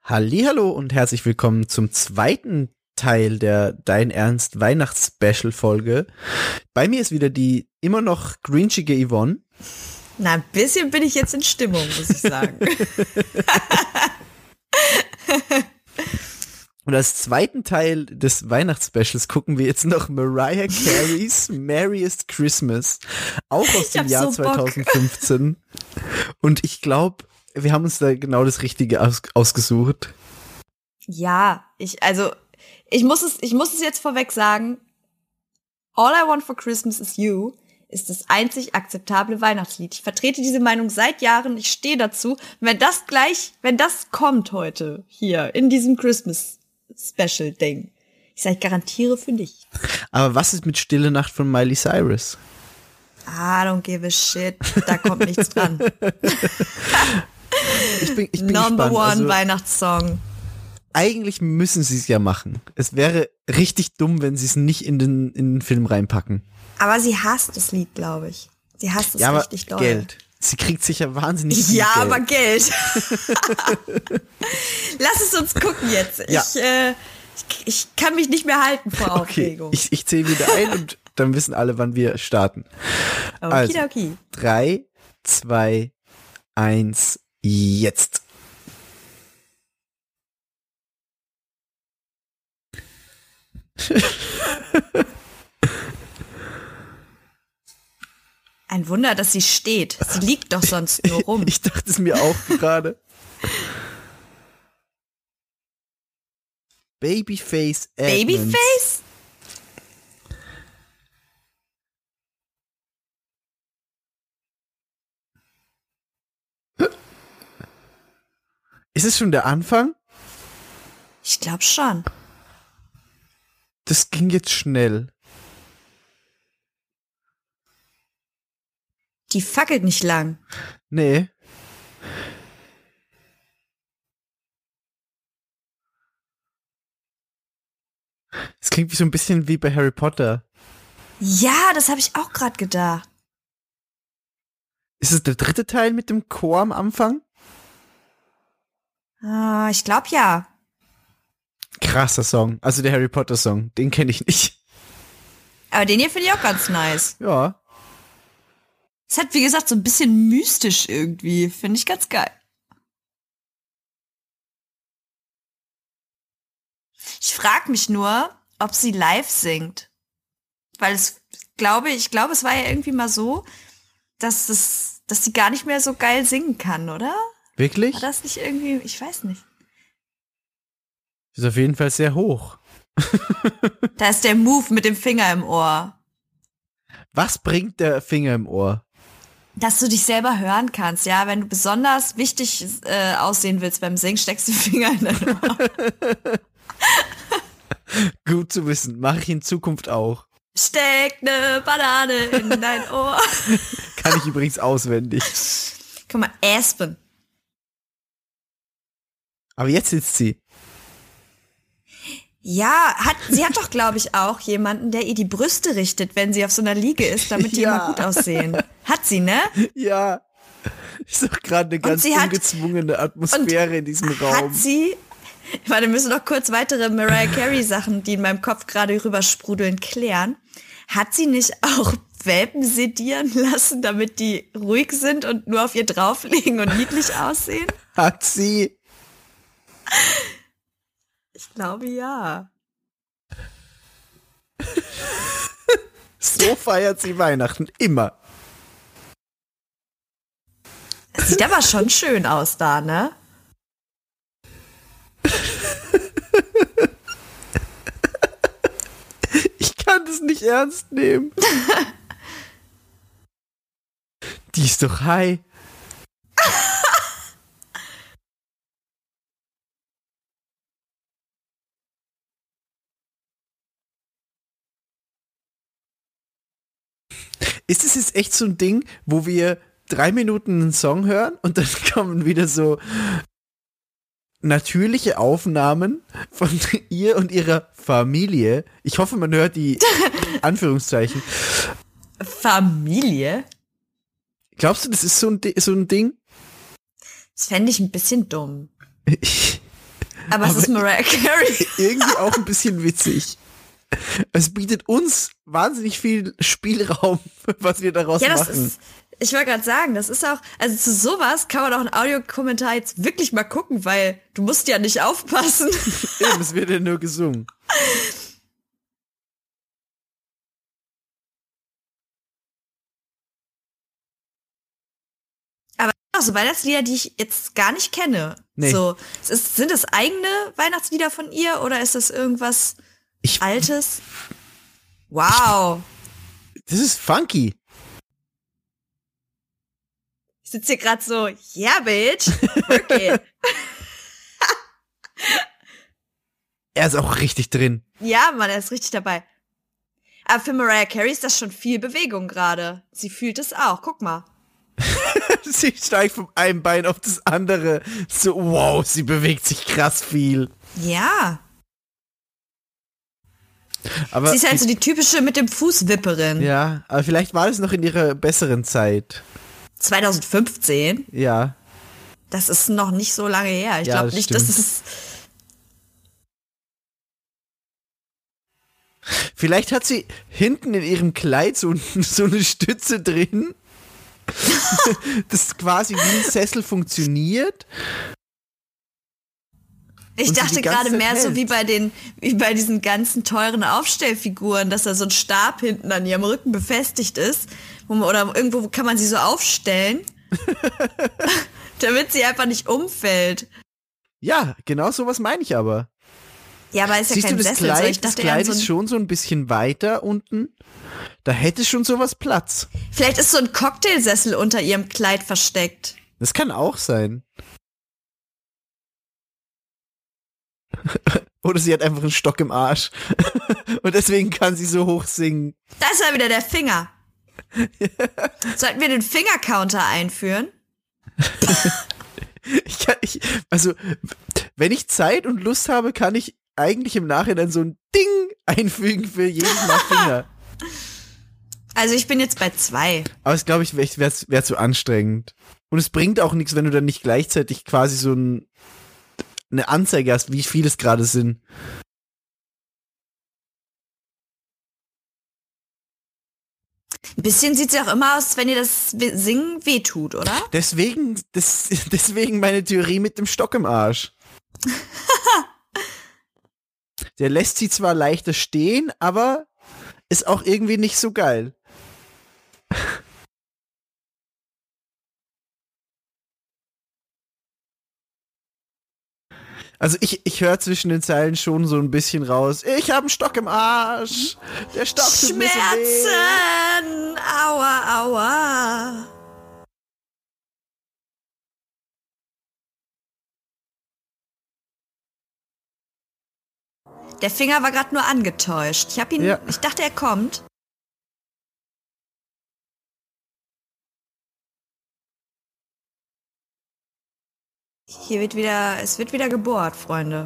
Hallihallo und herzlich willkommen zum zweiten Teil der Dein Ernst Weihnachts-Special-Folge. Bei mir ist wieder die immer noch grinchige Yvonne. Na, ein bisschen bin ich jetzt in Stimmung, muss ich sagen. Und als zweiten Teil des Weihnachts-Specials gucken wir jetzt noch Mariah Careys Merriest Christmas, auch aus dem Jahr so 2015. Und ich glaube, wir haben uns da genau das Richtige ausgesucht. Ja, ich muss es jetzt vorweg sagen. All I Want for Christmas is You ist das einzig akzeptable Weihnachtslied. Ich vertrete diese Meinung seit Jahren, ich stehe dazu. Wenn das kommt heute hier in diesem Christmas Special Ding, ich garantiere für dich. Aber was ist mit Stille Nacht von Miley Cyrus? I don't give a shit, da kommt nichts dran. Ich bin Number gespannt. one Also, Weihnachtssong. eigentlich müssen sie es ja machen. Es wäre richtig dumm, wenn sie es nicht in den Film reinpacken. Aber sie hasst das Lied, glaube ich. Sie hasst es ja, richtig doll. Geld. Sie kriegt sicher wahnsinnig viel Ja, Geld. aber Geld. Lass es uns gucken jetzt. Ja. Ich kann mich nicht mehr halten vor Aufregung. Okay, ich zähle wieder ein und dann wissen alle, wann wir starten. Okidoki. 3, 2, 1, jetzt. Ein Wunder, dass sie steht. Sie liegt doch sonst nur rum. Ich dachte es mir auch gerade. Babyface Edmonds. Babyface? Ist es schon der Anfang? Ich glaube schon. Das ging jetzt schnell. Die fackelt nicht lang. Nee. Es klingt wie so ein bisschen wie bei Harry Potter. Ja, das habe ich auch gerade gedacht. Ist es der dritte Teil mit dem Chor am Anfang? Ah, ich glaube ja. Krasser Song. Also der Harry Potter Song. Den kenne ich nicht. Aber den hier finde ich auch ganz nice. Ja. Es hat, wie gesagt, so ein bisschen mystisch irgendwie. Finde ich ganz geil. Ich frage mich nur, ob sie live singt. Weil ich glaube, es war ja irgendwie mal so, dass sie gar nicht mehr so geil singen kann, oder? Wirklich? War das nicht irgendwie, ich weiß nicht. Ist auf jeden Fall sehr hoch. Da ist der Move mit dem Finger im Ohr. Was bringt der Finger im Ohr? Dass du dich selber hören kannst, ja. Wenn du besonders wichtig aussehen willst beim Singen, steckst du den Finger in dein Ohr. Gut zu wissen. Mache ich in Zukunft auch. Steck ne Banane in dein Ohr. Kann ich übrigens auswendig. Guck mal, Aspen. Aber jetzt sitzt sie. Ja, sie hat doch, glaube ich, auch jemanden, der ihr die Brüste richtet, wenn sie auf so einer Liege ist, damit die Ja. immer gut aussehen. Hat sie, ne? Ja. Ist doch gerade eine ganz ungezwungene Atmosphäre in diesem Raum. Hat sie, wir müssen noch kurz weitere Mariah Carey Sachen, die in meinem Kopf gerade rübersprudeln, klären. Hat sie nicht auch Welpen sedieren lassen, damit die ruhig sind und nur auf ihr drauflegen und niedlich aussehen? Hat sie. Ich glaube, ja. So feiert sie Weihnachten. Immer. Sieht aber schon schön aus da, ne? Ich kann das nicht ernst nehmen. Die ist doch high. Ist es jetzt echt so ein Ding, wo wir 3 Minuten einen Song hören und dann kommen wieder so natürliche Aufnahmen von ihr und ihrer Familie? Ich hoffe, man hört die Anführungszeichen. Familie? Glaubst du, das ist so ein Ding? Das fände ich ein bisschen dumm. Aber es ist Mariah Carey. Irgendwie auch ein bisschen witzig. Es bietet uns wahnsinnig viel Spielraum, was wir daraus machen. Ich wollte gerade sagen, das ist auch, also zu sowas kann man auch einen Audiokommentar jetzt wirklich mal gucken, weil du musst ja nicht aufpassen. Eben, es wird ja nur gesungen. Aber so Weihnachtslieder, die ich jetzt gar nicht kenne. Nee. So, sind es eigene Weihnachtslieder von ihr oder ist das irgendwas Altes? Wow. Das ist funky. Ich sitze hier gerade so, yeah, bitch. Okay. Er ist auch richtig drin. Ja, Mann, er ist richtig dabei. Aber für Mariah Carey ist das schon viel Bewegung gerade. Sie fühlt es auch. Guck mal. Sie steigt vom einen Bein auf das andere. So, wow, sie bewegt sich krass viel. Ja. Aber sie ist halt so die typische mit dem Fußwipperin. Ja, aber vielleicht war das noch in ihrer besseren Zeit. 2015? Ja. Das ist noch nicht so lange her. Ich glaube nicht, dass es... Vielleicht hat sie hinten in ihrem Kleid so eine Stütze drin, das quasi wie ein Sessel funktioniert. Ich dachte gerade mehr so wie bei diesen ganzen teuren Aufstellfiguren, dass da so ein Stab hinten an ihrem Rücken befestigt ist. Oder irgendwo kann man sie so aufstellen, damit sie einfach nicht umfällt. Ja, genau sowas meine ich aber. Ja, aber ist ja kein Sessel. Das Kleid ist schon so ein bisschen weiter unten. Da hätte schon sowas Platz. Vielleicht ist so ein Cocktailsessel unter ihrem Kleid versteckt. Das kann auch sein. Oder sie hat einfach einen Stock im Arsch. Und deswegen kann sie so hoch singen. Da ist ja wieder der Finger. Sollten wir den Finger-Counter einführen? Also, wenn ich Zeit und Lust habe, kann ich eigentlich im Nachhinein so ein Ding einfügen für jedes Mal Finger. Also ich bin jetzt bei 2. Aber es glaube ich wäre zu anstrengend. Und es bringt auch nichts, wenn du dann nicht gleichzeitig quasi so eine Anzeige hast, wie viele es gerade sind. Ein bisschen sieht es ja auch immer aus, wenn ihr das Singen wehtut, oder? Deswegen meine Theorie mit dem Stock im Arsch. Der lässt sie zwar leichter stehen, aber ist auch irgendwie nicht so geil. Also ich höre zwischen den Zeilen schon so ein bisschen raus. Ich habe einen Stock im Arsch. Der Stock tut mir so weh. Schmerzen. Aua, aua. Der Finger war gerade nur angetäuscht. Ich dachte, er kommt. Es wird wieder gebohrt, Freunde.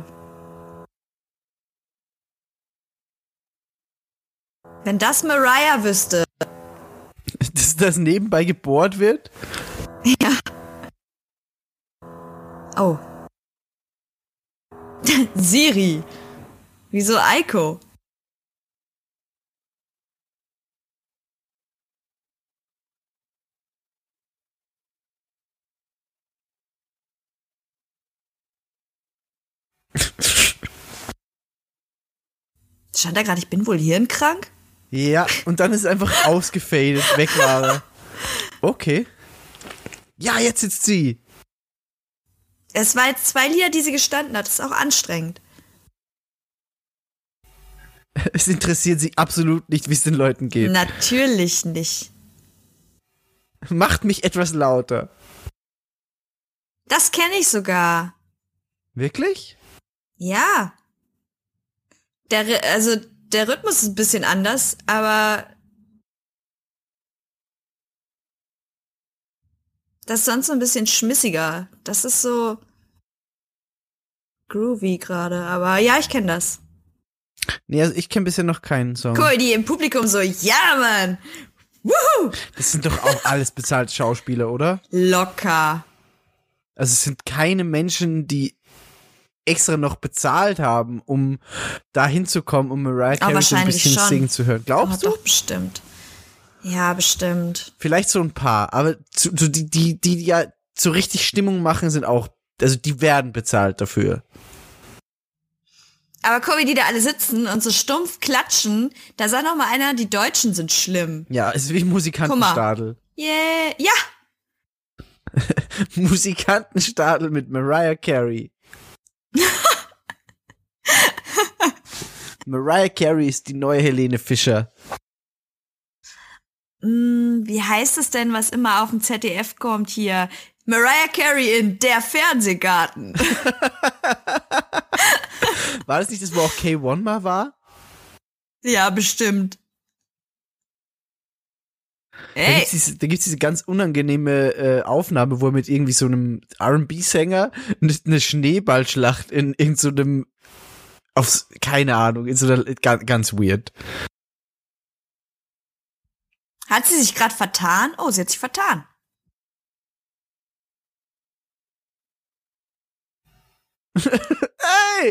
Wenn das Mariah wüsste. Dass das nebenbei gebohrt wird? Ja. Oh. Siri. Wieso Eiko? Stand da gerade, ich bin wohl hirnkrank? Ja, und dann ist es einfach ausgefadet, weg war er. Okay. Ja, jetzt sitzt sie. Es war jetzt 2 Lieder, die sie gestanden hat. Das ist auch anstrengend. Es interessiert sie absolut nicht, wie es den Leuten geht. Natürlich nicht. Macht mich etwas lauter. Das kenne ich sogar. Wirklich? Ja. Der Rhythmus ist ein bisschen anders, aber das ist sonst so ein bisschen schmissiger. Das ist so groovy gerade, aber ja, ich kenne das. Nee, also ich kenne bisher noch keinen Song. Cool, die im Publikum so, ja, Mann! Woohoo! Das sind doch auch alles bezahlte Schauspieler, oder? Locker. Also es sind keine Menschen, die extra noch bezahlt haben, um da hinzukommen, um Mariah Carey so ein bisschen schon singen zu hören. Glaubst du? Doch, bestimmt. Ja, bestimmt. Vielleicht so ein paar, aber die ja so richtig Stimmung machen, sind auch, also die werden bezahlt dafür. Aber guck, wie die da alle sitzen und so stumpf klatschen, da sagt noch mal einer, die Deutschen sind schlimm. Ja, ist wie Musikantenstadel. Yeah, ja. Musikantenstadel mit Mariah Carey. Mariah Carey ist die neue Helene Fischer. Wie heißt es denn, was immer auf dem ZDF kommt hier? Mariah Carey in Der Fernsehgarten. War das nicht das, wo auch K1 mal war? Ja, bestimmt. Hey. Da gibt's diese ganz unangenehme Aufnahme, wo er mit irgendwie so einem R&B-Sänger eine Schneeballschlacht in so einem keine Ahnung, in so einer ganz weird. Hat sie sich gerade vertan? Oh, sie hat sich vertan. Hey!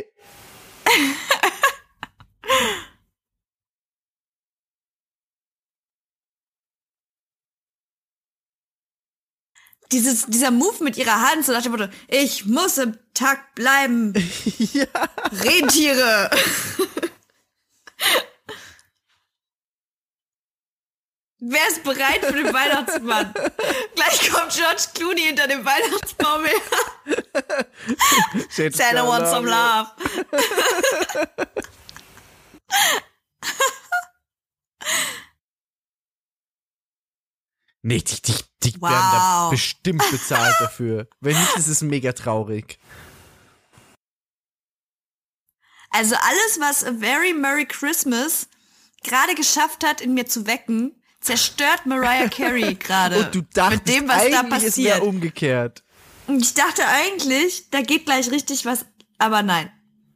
Dieser Move mit ihrer Hand, so nach dem Motto, ich muss im Takt bleiben. Ja. Rentiere. Wer ist bereit für den Weihnachtsmann? Gleich kommt George Clooney hinter dem Weihnachtsbaum her. Santa wants some love. Nee, die werden da bestimmt bezahlt dafür. Wenn nicht, ist es mega traurig. Also alles, was A Very Merry Christmas gerade geschafft hat, in mir zu wecken, zerstört Mariah Carey gerade. Und du dachtest mit dem, was da eigentlich, es passiert. wäre umgekehrt. Und ich dachte eigentlich, da geht gleich richtig was, aber nein.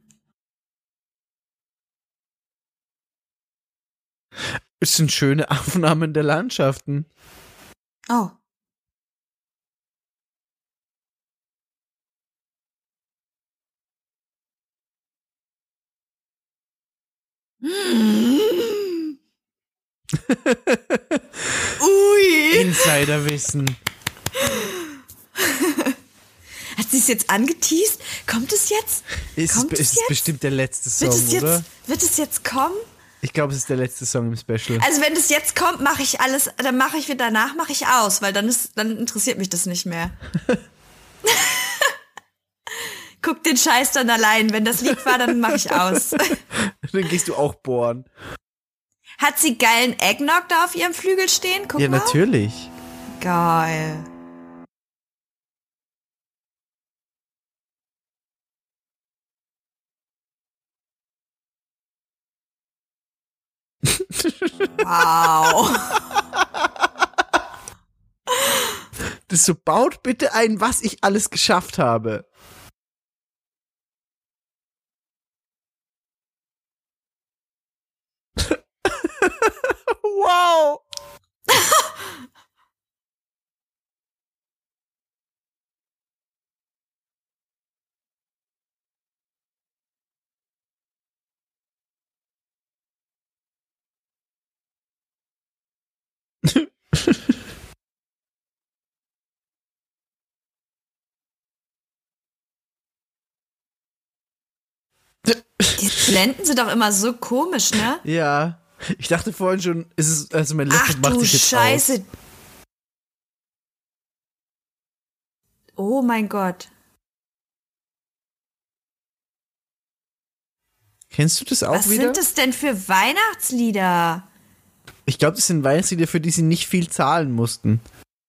Es sind schöne Aufnahmen der Landschaften. Oh. Ui. Insiderwissen. Hat sie es jetzt angeteast? Kommt es jetzt? Ist bestimmt der letzte Song, oder? Wird es jetzt kommen? Ich glaube, es ist der letzte Song im Special. Also wenn das jetzt kommt, mache ich alles, danach mache ich aus, weil dann interessiert mich das nicht mehr. Guck den Scheiß dann allein. Wenn das Lied war, dann mache ich aus. Dann gehst du auch bohren. Hat sie geilen Eggnog da auf ihrem Flügel stehen? Guck ja, mal. natürlich. Geil. Wow. Das so, baut bitte ein, was ich alles geschafft habe. Wow. Die Blenden sind doch immer so komisch, ne? Ja. Ich dachte vorhin schon, also mein Laptop macht sich jetzt Scheiße. aus. Oh mein Gott. Kennst du das auch Was wieder? sind das denn für Weihnachtslieder? Ich glaube, das sind Weihnachtslieder, für die sie nicht viel zahlen mussten.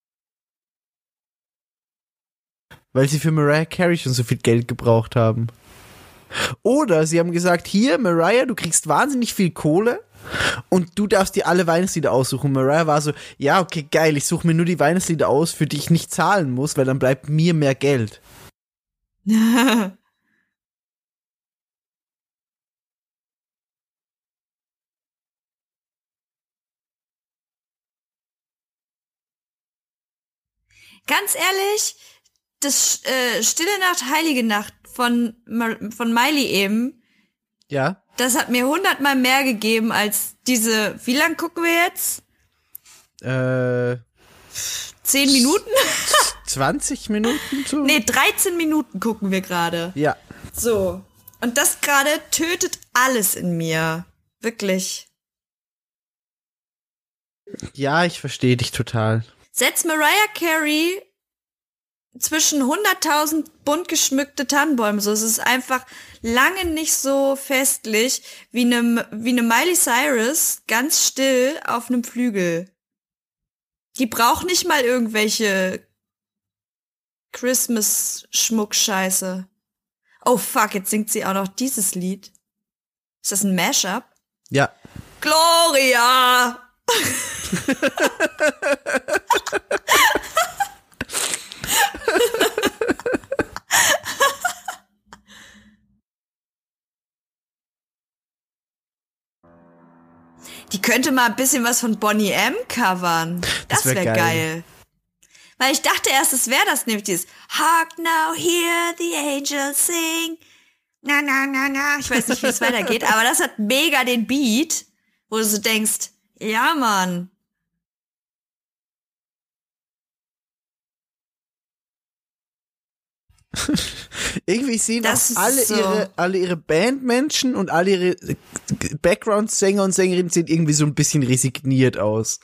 Weil sie für Mariah Carey schon so viel Geld gebraucht haben. Oder sie haben gesagt, hier, Mariah, du kriegst wahnsinnig viel Kohle und du darfst dir alle Weihnachtslieder aussuchen. Und Mariah war so, ja, okay, geil, ich suche mir nur die Weihnachtslieder aus, für die ich nicht zahlen muss, weil dann bleibt mir mehr Geld. Ganz ehrlich, das Stille Nacht, Heilige Nacht von Miley eben, Ja. das hat mir 100-mal mehr gegeben als diese, wie lang gucken wir jetzt? 10 Minuten? 20 Minuten so? Nee, 13 Minuten gucken wir gerade. Ja. So. Und das gerade tötet alles in mir. Wirklich. Ja, ich verstehe dich total. Setz Mariah Carey zwischen 100.000 bunt geschmückte Tannenbäume. So, es ist einfach lange nicht so festlich wie eine Miley Cyrus ganz still auf einem Flügel. Die braucht nicht mal irgendwelche Christmas-Schmuck-Scheiße. Oh fuck, jetzt singt sie auch noch dieses Lied. Ist das ein Mashup? Ja. Gloria! Die könnte mal ein bisschen was von Boney M. covern. Das wär geil. Weil ich dachte erst, es wäre das, nämlich dieses Hark now, hear the angels sing. Na, na, na, na. Ich weiß nicht, wie es weitergeht, aber das hat mega den Beat, wo du so denkst, ja, Mann. Irgendwie sehen auch Das alle ist so. ihre Bandmenschen und alle ihre Background-Sänger und Sängerinnen sehen irgendwie so ein bisschen resigniert aus.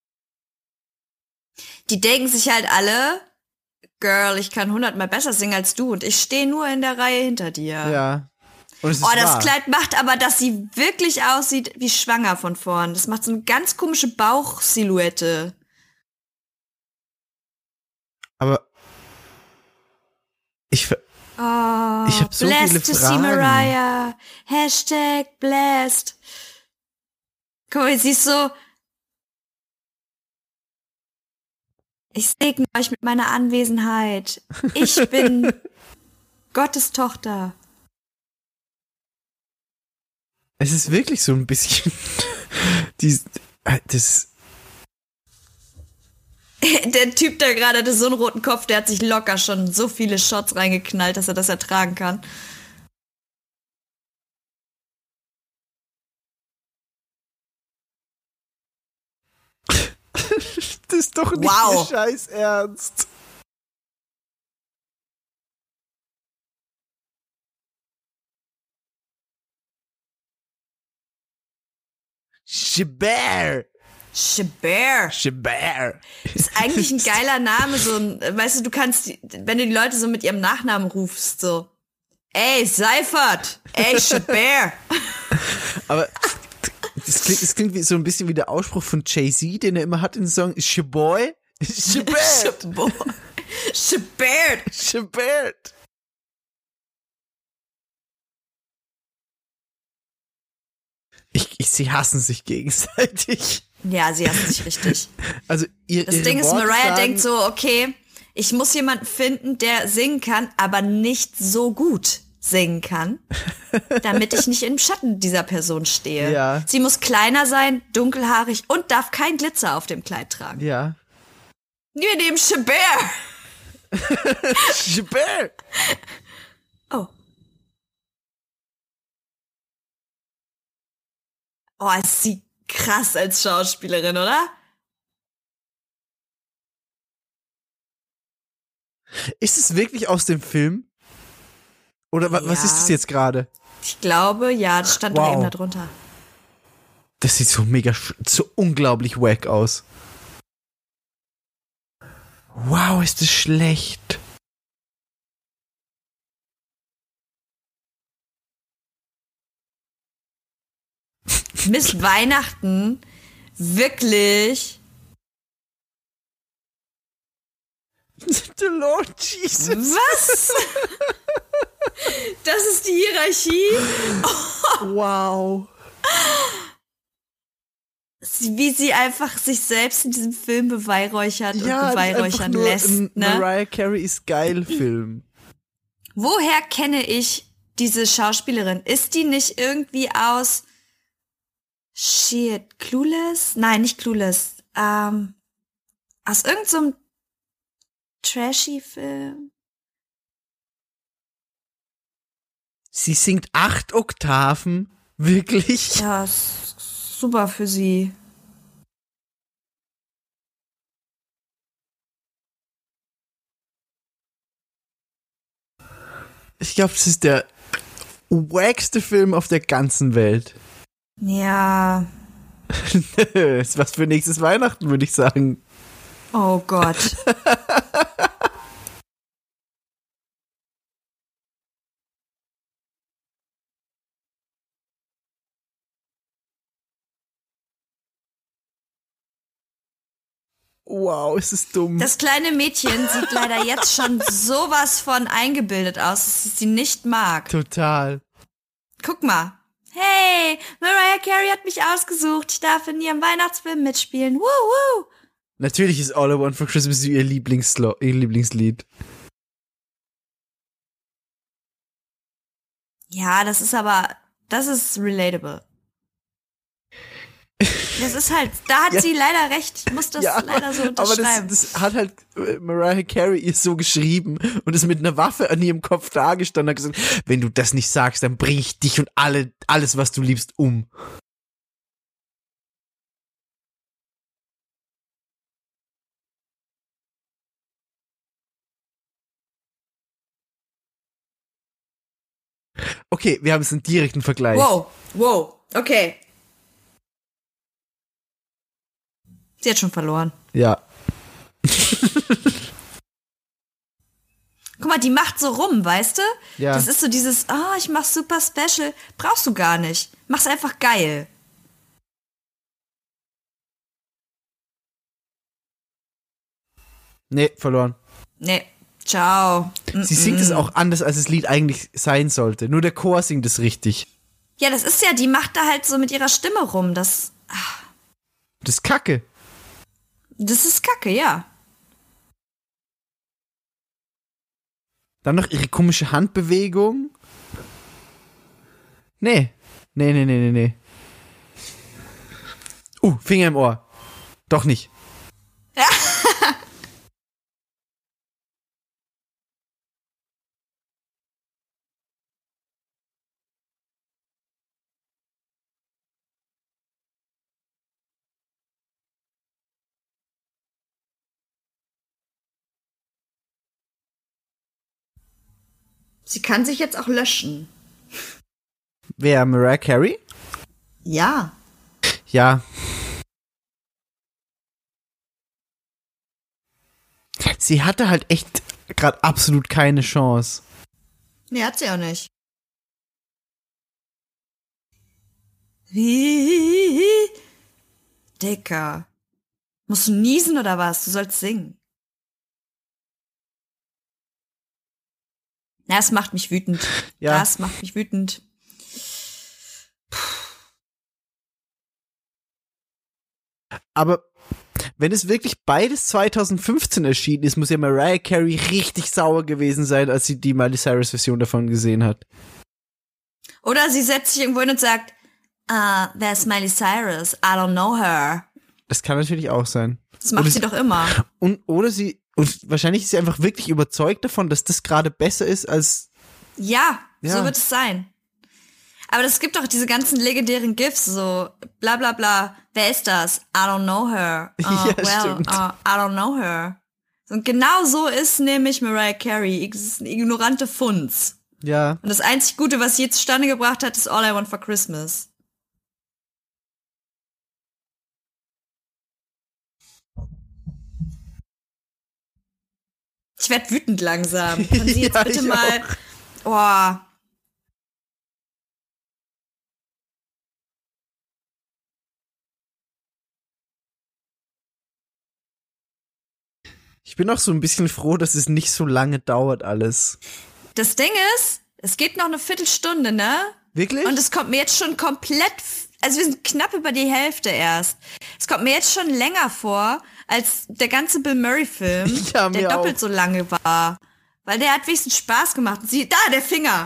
Die denken sich halt alle, Girl, ich kann 100-mal besser singen als du und ich stehe nur in der Reihe hinter dir. Ja. Und es ist Oh, das wahr. Kleid macht aber, dass sie wirklich aussieht wie schwanger von vorn. Das macht so eine ganz komische Bauchsilhouette. Aber Oh, ich hab so blessed viele to see Fragen. Mariah. Hashtag blessed. Guck mal, sie ist so. Ich segne euch mit meiner Anwesenheit. Ich bin Gottes Tochter. Es ist wirklich so ein bisschen das Der Typ, der gerade hatte so einen roten Kopf, der hat sich locker schon so viele Shots reingeknallt, dass er das ertragen kann. das ist doch nicht Wow. Ihr Scheiß Ernst. Shabert. Shabert. Shabert. Ist eigentlich ein geiler Name, so ein, weißt du, du kannst, wenn du die Leute so mit ihrem Nachnamen rufst, so, ey, Seifert, ey, Shabert. Aber es klingt wie so ein bisschen wie der Ausspruch von Jay-Z, den er immer hat in dem Song Shaboy. Shabert. Shabert. Shabert. Sie hassen sich gegenseitig. Ja, sie hassen sich richtig. Also Das Ding ist, Mariah denkt so, okay, ich muss jemanden finden, der singen kann, aber nicht so gut singen kann, damit ich nicht im Schatten dieser Person stehe. Ja. Sie muss kleiner sein, dunkelhaarig und darf kein Glitzer auf dem Kleid tragen. Ja. Wir nehmen Shabert. Shabert. Oh. Oh, ist sie krass als Schauspielerin, oder? Ist es wirklich aus dem Film? Oder was Ja. ist das jetzt gerade? Ich glaube, ja, das stand doch eben da drunter. Das sieht so so unglaublich wack aus. Wow, ist das schlecht. Miss Weihnachten, wirklich. The Lord Jesus. Was? Das ist die Hierarchie? Wow. Wie sie einfach sich selbst in diesem Film beweihräuchert und beweihräuchern nur lässt. ein Ne? Mariah Carey ist geil Film. Woher kenne ich diese Schauspielerin? Ist die nicht irgendwie aus Clueless? Nein, nicht Clueless. Aus irgendeinem so trashy Film. Sie singt 8 Oktaven? Wirklich? Ja, super für sie. Ich glaube, das ist der wackste Film auf der ganzen Welt. Ja. Ist was für nächstes Weihnachten, würde ich sagen. Oh Gott. Wow, ist es dumm. Das kleine Mädchen sieht leider jetzt schon sowas von eingebildet aus, dass ich sie nicht mag. Total. Guck mal. Hey, Mariah Carey hat mich ausgesucht. Ich darf in ihrem Weihnachtsfilm mitspielen. Woo! Natürlich ist All I Want for Christmas ihr Lieblingslied. Ja, das ist relatable. Das ist halt, da hat sie leider recht. Ich muss das leider so unterschreiben. Aber das hat halt Mariah Carey ihr so geschrieben und ist mit einer Waffe an ihrem Kopf dagestanden und hat gesagt, wenn du das nicht sagst, dann bring ich dich und alles, was du liebst, um. Okay, wir haben jetzt einen direkten Vergleich. Wow, okay. Sie hat schon verloren. Ja. Guck mal, die macht so rum, weißt du? Ja. Das ist so dieses, ich mach's super special. Brauchst du gar nicht. Mach's einfach geil. Nee, verloren. Nee, ciao. Sie singt es auch anders, als das Lied eigentlich sein sollte. Nur der Chor singt es richtig. Ja, das ist ja, die macht da halt so mit ihrer Stimme rum. Das ist Kacke. Das ist Kacke, ja. Dann noch ihre komische Handbewegung. Nee. Finger im Ohr. Doch nicht. Sie kann sich jetzt auch löschen. Wer, Mariah Carey? Ja. Ja. Sie hatte halt echt gerade absolut keine Chance. Nee, hat sie auch nicht. Dicker. Musst du niesen oder was? Du sollst singen. Das macht mich wütend. Ja. Das macht mich wütend. Aber wenn es wirklich beides 2015 erschienen ist, muss ja Mariah Carey richtig sauer gewesen sein, als sie die Miley Cyrus Version davon gesehen hat. Oder sie setzt sich irgendwo hin und sagt, wer ist Miley Cyrus? I don't know her. Das kann natürlich auch sein. Das macht sie doch immer. Und wahrscheinlich ist sie einfach wirklich überzeugt davon, dass das gerade besser ist als... Ja, so wird es sein. Aber es gibt doch diese ganzen legendären GIFs, so bla bla bla. Wer ist das? I don't know her. Stimmt. I don't know her. Und genau so ist nämlich Mariah Carey. Es ist ein ignorante Funz. Ja. Und das einzig Gute, was sie jetzt zustande gebracht hat, ist All I Want for Christmas. Ich werd wütend langsam. Kann sie jetzt bitte mal... Oh. Ich bin auch so ein bisschen froh, dass es nicht so lange dauert alles. Das Ding ist, es geht noch eine Viertelstunde, ne? Wirklich? Und es kommt mir jetzt schon komplett, also wir sind knapp über die Hälfte erst. Es kommt mir jetzt schon länger vor, als der ganze Bill Murray-Film, ja, der doppelt so lange war. Weil der hat wenigstens Spaß gemacht. Der Finger!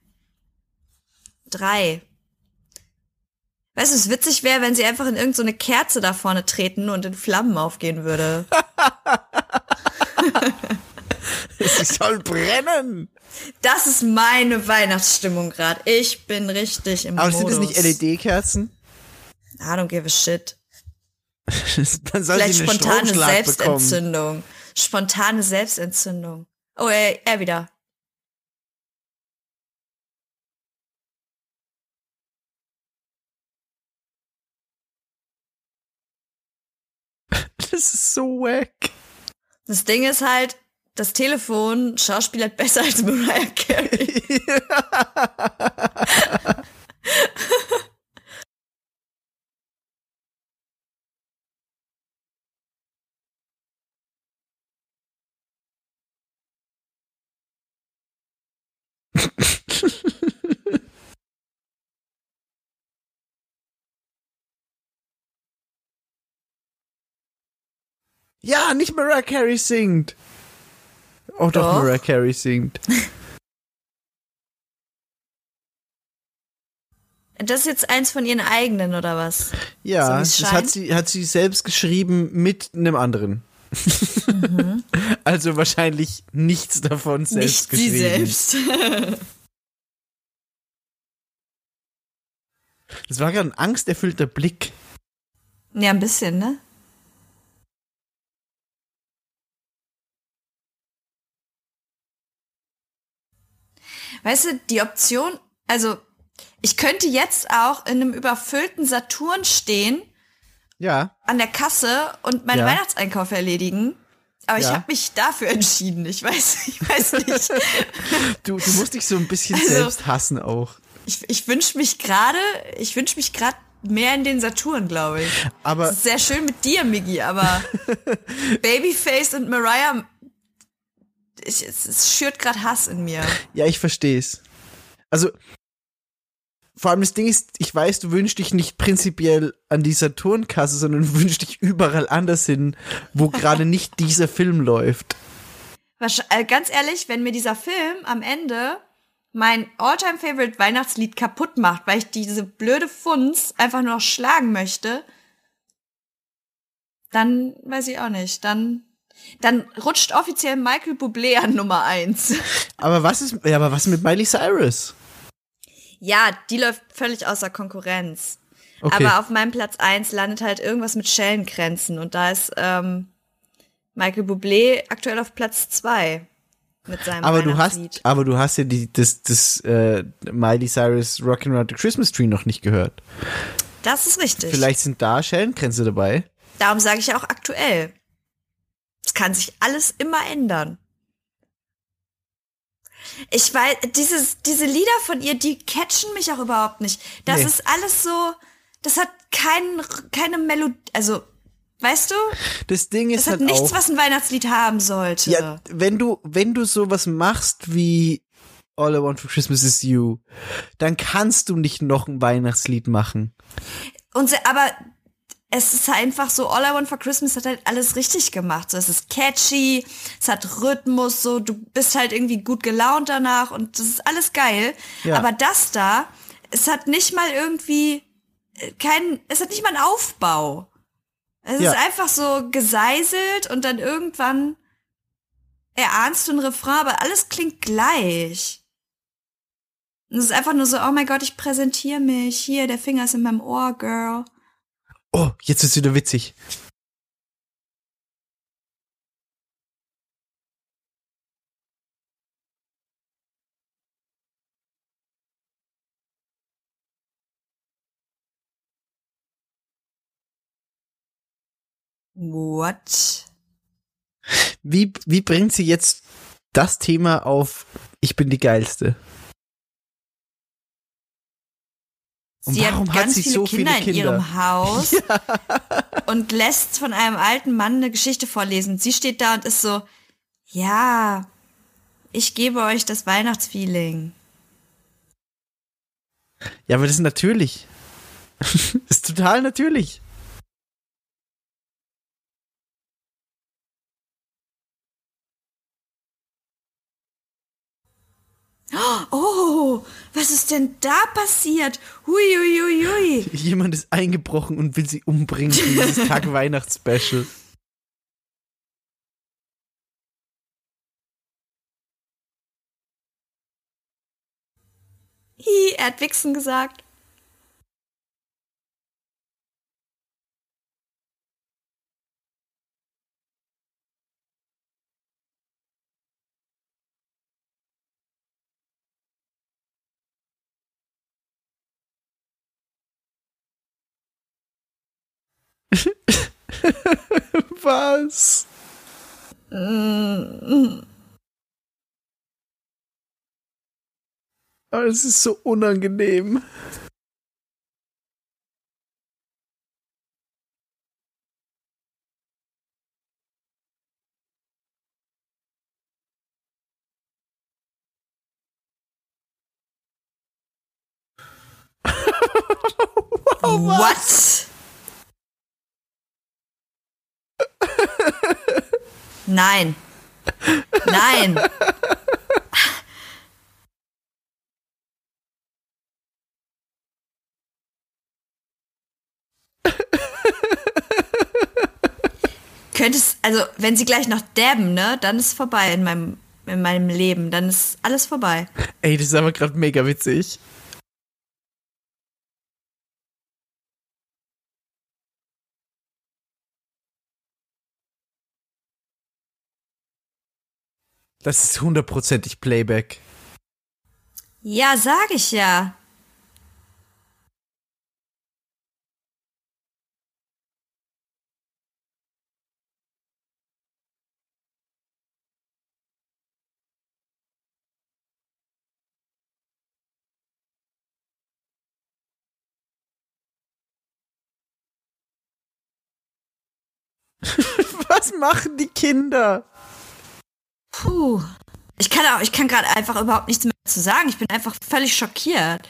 3. Weißt du, es witzig wäre, wenn sie einfach in irgend so eine Kerze da vorne treten und in Flammen aufgehen würde. Es Sie soll brennen. Das ist meine Weihnachtsstimmung gerade. Ich bin richtig im Modus. Aber sind das nicht LED-Kerzen? I don't give a shit. Dann soll Vielleicht sie einen spontane Stromschlag Selbstentzündung. bekommen. Spontane Selbstentzündung. Oh, er wieder. Das ist so wack. Das Ding ist halt, das Telefon schauspielert besser als Mariah Carey. Ja, nicht Mariah Carey singt. Oh doch, Mariah Carey singt. Das ist jetzt eins von ihren eigenen, oder was? Ja, so das hat sie selbst geschrieben mit einem anderen. Mhm. Also wahrscheinlich nichts davon selbst nicht geschrieben. Sie selbst. Das war gerade ein angsterfüllter Blick. Ja, ein bisschen, ne? Weißt du, die Option, also ich könnte jetzt auch in einem überfüllten Saturn stehen, ja, an der Kasse und meinen Weihnachtseinkauf erledigen. Aber ich habe mich dafür entschieden. Ich weiß nicht. Du musst dich so ein bisschen selbst hassen auch. Ich wünsche mich gerade mehr in den Saturn, glaube ich. Aber das ist sehr schön mit dir, Miggi, aber Babyface und Mariah, es schürt gerade Hass in mir. Ja, ich verstehe es. Also, vor allem das Ding ist, ich weiß, du wünschst dich nicht prinzipiell an die Saturnkasse, sondern du wünschst dich überall anders hin, wo gerade nicht dieser Film läuft. Ganz ehrlich, wenn mir dieser Film am Ende mein All-Time-Favorite Weihnachtslied kaputt macht, weil ich diese blöde Funz einfach nur noch schlagen möchte, dann weiß ich auch nicht. Dann rutscht offiziell Michael Bublé an Nummer 1. Aber was mit Miley Cyrus? Ja, die läuft völlig außer Konkurrenz. Okay. Aber auf meinem Platz 1 landet halt irgendwas mit Schellenkränzen. Und da ist Michael Bublé aktuell auf Platz 2 mit seinem Weihnachtslied. Aber du hast ja das Miley Cyrus Rockin' Around the Christmas Tree noch nicht gehört. Das ist richtig. Vielleicht sind da Schellenkränze dabei. Darum sage ich ja auch aktuell. Es kann sich alles immer ändern. Ich weiß, diese Lieder von ihr, die catchen mich auch überhaupt nicht. Das ist alles so, das hat keine Melodie, also, weißt du? Das Ding ist das hat halt nichts, auch, was ein Weihnachtslied haben sollte. Ja, wenn du sowas machst wie All I Want for Christmas is You, dann kannst du nicht noch ein Weihnachtslied machen. Aber es ist einfach so, All I Want for Christmas hat halt alles richtig gemacht. So, es ist catchy, es hat Rhythmus, so, du bist halt irgendwie gut gelaunt danach und das ist alles geil. Ja. Aber das da, es hat nicht mal irgendwie es hat nicht mal einen Aufbau. Es ist einfach so geseiselt und dann irgendwann erahnst du einen Refrain, aber alles klingt gleich. Und es ist einfach nur so, oh mein Gott, ich präsentiere mich. Hier, der Finger ist in meinem Ohr, Girl. Oh, jetzt ist wieder witzig. What? Wie bringt sie jetzt das Thema auf Ich bin die Geilste? Und sie warum hat ganz sie viele so Kinder viele in ihrem Haus und lässt von einem alten Mann eine Geschichte vorlesen. Sie steht da und ist so, ja, ich gebe euch das Weihnachtsfeeling. Ja, aber das ist natürlich. Das ist total natürlich. Oh, was ist denn da passiert? Hui. Jemand ist eingebrochen und will sie umbringen für dieses Tag-Weihnachts-Special. Er hat Wichsen gesagt. Was? Aber es ist so unangenehm. What? Nein. Nein. Könntest, also, wenn sie gleich noch dabben, ne, dann ist es vorbei in meinem Leben. Dann ist alles vorbei. Ey, das ist aber gerade mega witzig. Das ist 100%ig Playback. Ja, sag ich ja. Was machen die Kinder? Puh. Ich kann gerade einfach überhaupt nichts mehr zu sagen. Ich bin einfach völlig schockiert.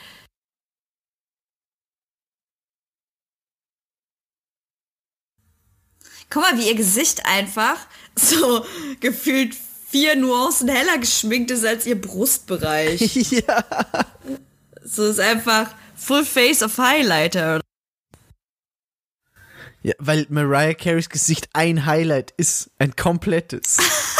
Guck mal, wie ihr Gesicht einfach so gefühlt 4 Nuancen heller geschminkt ist als ihr Brustbereich. Ja. So ist einfach Full Face of Highlighter. Ja, weil Mariah Careys Gesicht ein Highlight ist. Ein komplettes.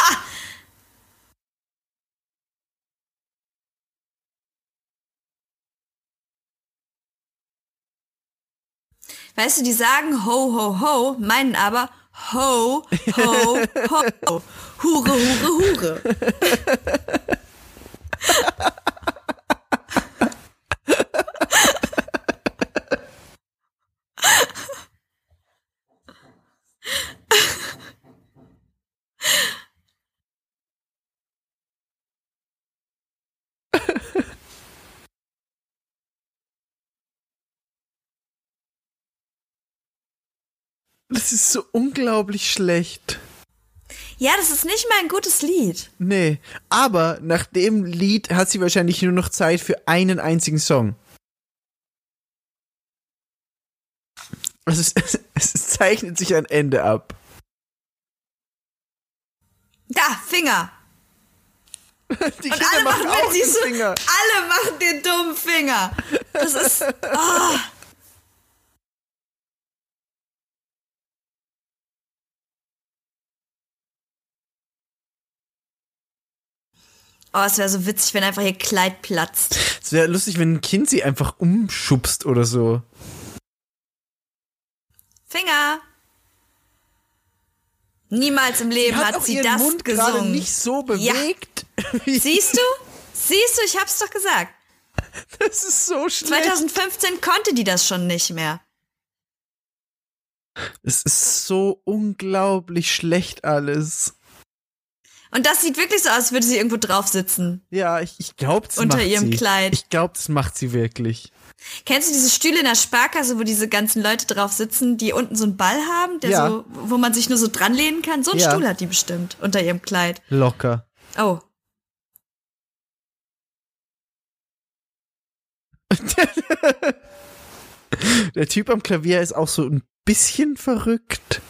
Weißt du, die sagen ho, ho, ho, meinen aber ho, ho, ho. Hure, hure, hure. Das ist so unglaublich schlecht. Ja, das ist nicht mal ein gutes Lied. Nee, aber nach dem Lied hat sie wahrscheinlich nur noch Zeit für einen einzigen Song. Also es zeichnet sich ein Ende ab. Da, Finger. Die Und Kinder alle machen, auch wenn sie den so, Finger. alle machen den dummen Finger. Das ist, oh. Oh, es wäre so witzig, wenn einfach ihr Kleid platzt. Es wäre lustig, wenn ein Kind sie einfach umschubst oder so. Finger. Niemals im Leben hat sie das Mund gesungen. gerade nicht so bewegt. Ja. Siehst du? Ich hab's doch gesagt. Das ist so schlecht. 2015 konnte die das schon nicht mehr. Es ist so unglaublich schlecht alles. Und das sieht wirklich so aus, als würde sie irgendwo drauf sitzen. Ja, ich glaube, das unter macht ihrem sie. Kleid. Ich glaube, das macht sie wirklich. Kennst du diese Stühle in der Sparkasse, wo diese ganzen Leute drauf sitzen, die unten so einen Ball haben, der Ja. so, wo man sich nur so dran lehnen kann? So einen Ja. Stuhl hat die bestimmt unter ihrem Kleid. Locker. Oh. Der Typ am Klavier ist auch so ein bisschen verrückt.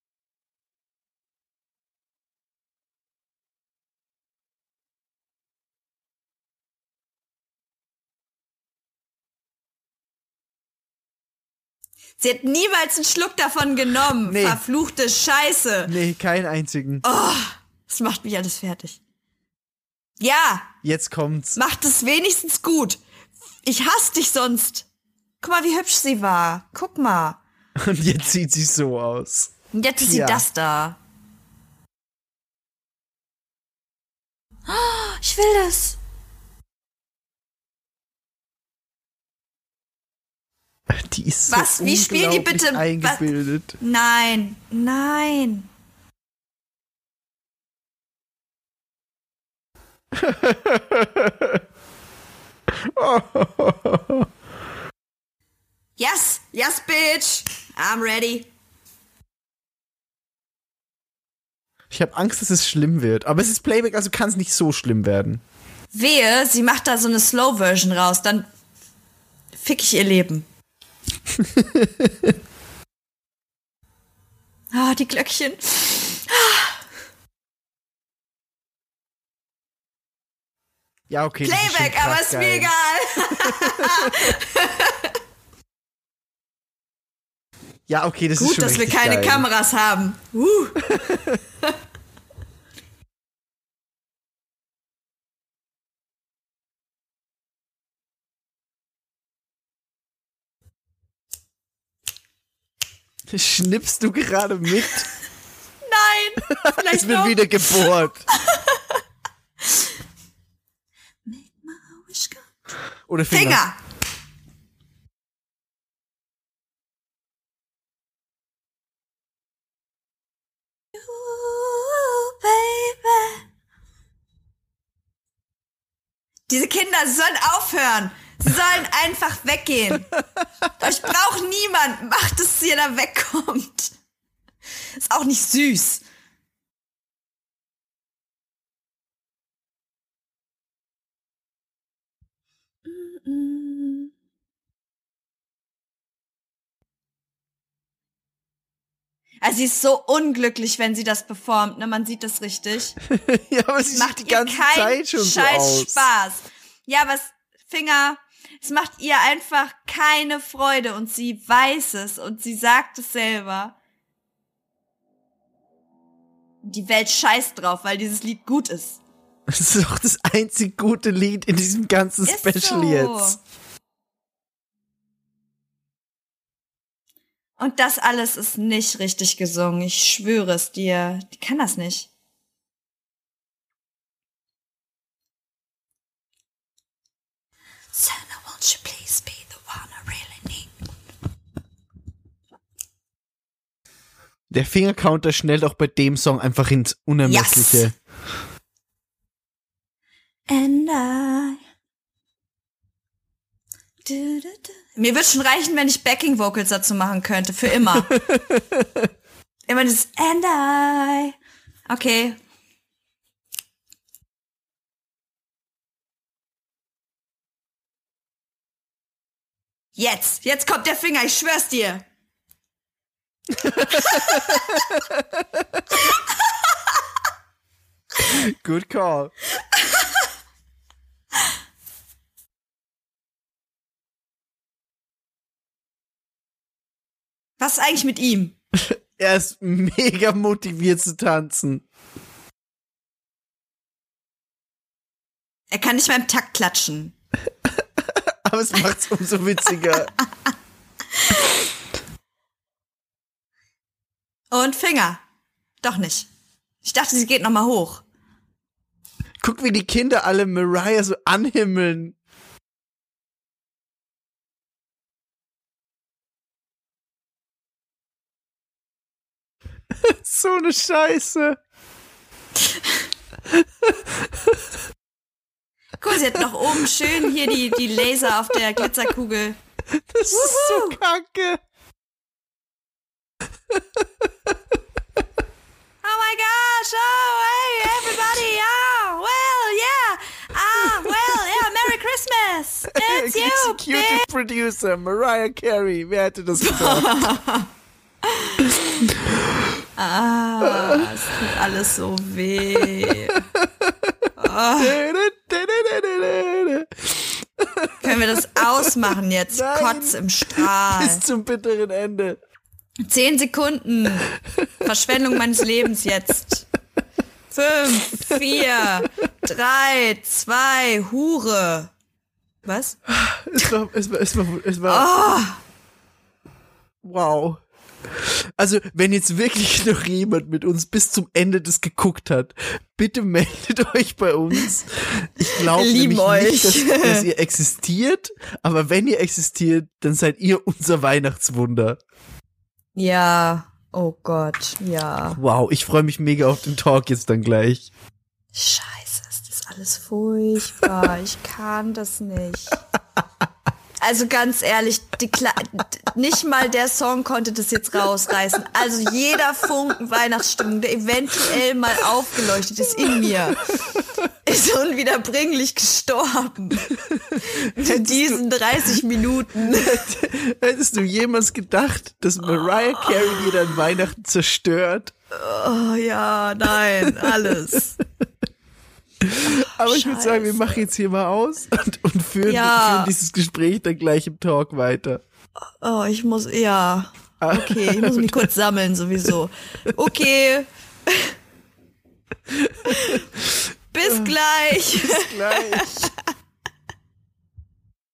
Sie hat niemals einen Schluck davon genommen. Nee. Verfluchte Scheiße. Nee, keinen einzigen. Oh, das macht mich alles fertig. Ja, Jetzt kommt's. macht es wenigstens gut. Ich hasse dich sonst. Guck mal, wie hübsch sie war. Guck mal. Und jetzt sieht sie so aus. Und jetzt ist sie das da. Oh, ich will das. Die ist so was? Wie spielen die bitte? Eingebildet. Nein. Yes, bitch. I'm ready. Ich habe Angst, dass es schlimm wird. Aber es ist Playback, also kann es nicht so schlimm werden. Wehe, sie macht da so eine Slow-Version raus, dann fick ich ihr Leben. Ah, die Glöckchen. Ja, okay. Playback, aber ist mir egal. Ja, okay, das gut, ist schon dass wir keine geil. Kameras haben. Schnippst du gerade mit? Nein. Es wird wieder gebohrt. Oder Finger. Diese Kinder sollen aufhören. Sie sollen einfach weggehen. Ich brauche niemand. Macht, dass ihr da wegkommt. Ist auch nicht süß. Also sie ist so unglücklich, wenn sie das performt, ne? Man sieht das richtig. Ja, aber sie macht die ganze Zeit schon so aus. Spaß. Ja, aber Finger, es macht ihr einfach keine Freude und sie weiß es und sie sagt es selber. Die Welt scheißt drauf, weil dieses Lied gut ist. Das ist doch das einzig gute Lied in diesem ganzen Special jetzt. Und das alles ist nicht richtig gesungen. Ich schwöre es dir. Die kann das nicht. Santa, won't you please be the one I really need? Der Fingercounter schnellt auch bei dem Song einfach ins Unermessliche. Yes. And I. Mir wird schon reichen, wenn ich Backing Vocals dazu machen könnte. Für immer. Immer das And I. Okay. Jetzt kommt der Finger, ich schwör's dir. Good call. Was ist eigentlich mit ihm? Er ist mega motiviert zu tanzen. Er kann nicht mal im Takt klatschen. Aber es macht's umso witziger. Und Finger. Doch nicht. Ich dachte, sie geht nochmal hoch. Guck, wie die Kinder alle Mariah so anhimmeln. So eine Scheiße. Guck, sie hat noch oben schön hier die Laser auf der Glitzerkugel. Das ist so kacke. Oh my gosh, oh hey, everybody, Merry Christmas, it's you, Executive bitch. Producer, Mariah Carey, wer hätte das gedacht? Es tut alles so weh. Können wir das ausmachen jetzt? Nein. Kotz im Strahl. Bis zum bitteren Ende. 10 Sekunden. Verschwendung meines Lebens jetzt. 5, 4, 3, 2, Hure. Was? Es war wow. Also, wenn jetzt wirklich noch jemand mit uns bis zum Ende das geguckt hat, bitte meldet euch bei uns. Ich glaube nämlich nicht, dass ihr existiert, aber wenn ihr existiert, dann seid ihr unser Weihnachtswunder. Ja, oh Gott, ja. Wow, ich freue mich mega auf den Talk jetzt dann gleich. Scheiße, ist das alles furchtbar. Ich kann das nicht. Also ganz ehrlich, nicht mal der Song konnte das jetzt rausreißen. Also jeder Funken Weihnachtsstimmung, der eventuell mal aufgeleuchtet ist in mir, ist unwiederbringlich gestorben. In diesen 30 Minuten. Hättest du jemals gedacht, dass Mariah Carey dir dann Weihnachten zerstört? Oh ja, nein, alles. Aber ich würde sagen, wir machen jetzt hier mal aus und führen dieses Gespräch dann gleich im Talk weiter. Oh, ich muss mich kurz sammeln sowieso. Okay. Bis gleich. Bis gleich.